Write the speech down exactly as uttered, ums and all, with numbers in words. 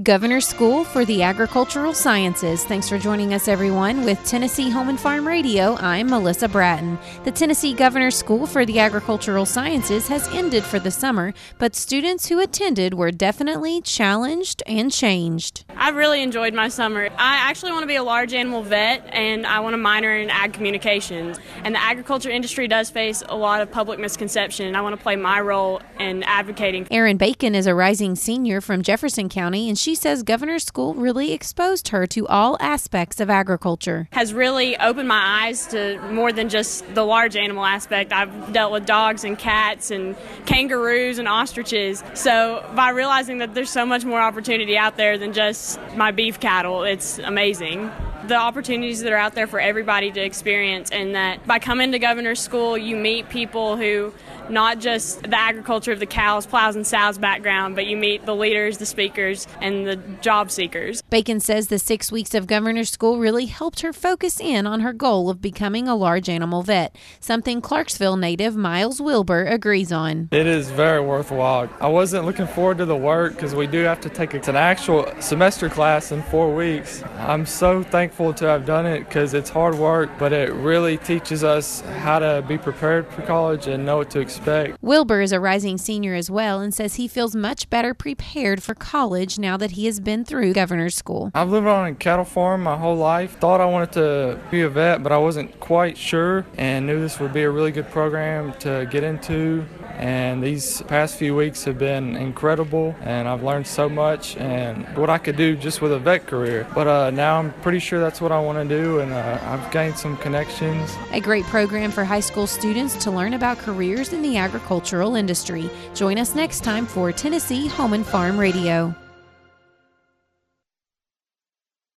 Governor's School for the Agricultural Sciences. Thanks for joining us, everyone. With Tennessee Home and Farm Radio, I'm Melissa Bratton. The Tennessee Governor's School for the Agricultural Sciences has ended for the summer, but students who attended were definitely challenged and changed. I really enjoyed my summer. I actually want to be a large animal vet, and I want to minor in ag communications. And the agriculture industry does face a lot of public misconception, and I want to play my role in advocating. Erin Bacon is a rising senior from Jefferson County, and she says Governor's School really exposed her to all aspects of agriculture. Has really opened my eyes to more than just the large animal aspect. I've dealt with dogs and cats and kangaroos and ostriches. So by realizing that there's so much more opportunity out there than just my beef cattle, it's amazing. The opportunities that are out there for everybody to experience, and that by coming to Governor's School, you meet people who not just the agriculture of the cows, plows, and sows background, but you meet the leaders, the speakers, and the job seekers. Bacon says the six weeks of Governor's School really helped her focus in on her goal of becoming a large animal vet, something Clarksville native Miles Wilbur agrees on. It is very worthwhile. I wasn't looking forward to the work because we do have to take an actual semester class in four weeks. I'm so thankful to have done it because it's hard work, but it really teaches us how to be prepared for college and know what to expect. Wilbur is a rising senior as well and says he feels much better prepared for college now that he has been through Governor's School. I've lived on a cattle farm my whole life. Thought I wanted to be a vet, but I wasn't quite sure, and knew this would be a really good program to get into. And these past few weeks have been incredible, and I've learned so much and what I could do just with a vet career. But uh, now I'm pretty sure that's what I want to do, and uh, I've gained some connections. A great program for high school students to learn about careers in the agricultural industry. Join us next time for Tennessee Home and Farm Radio.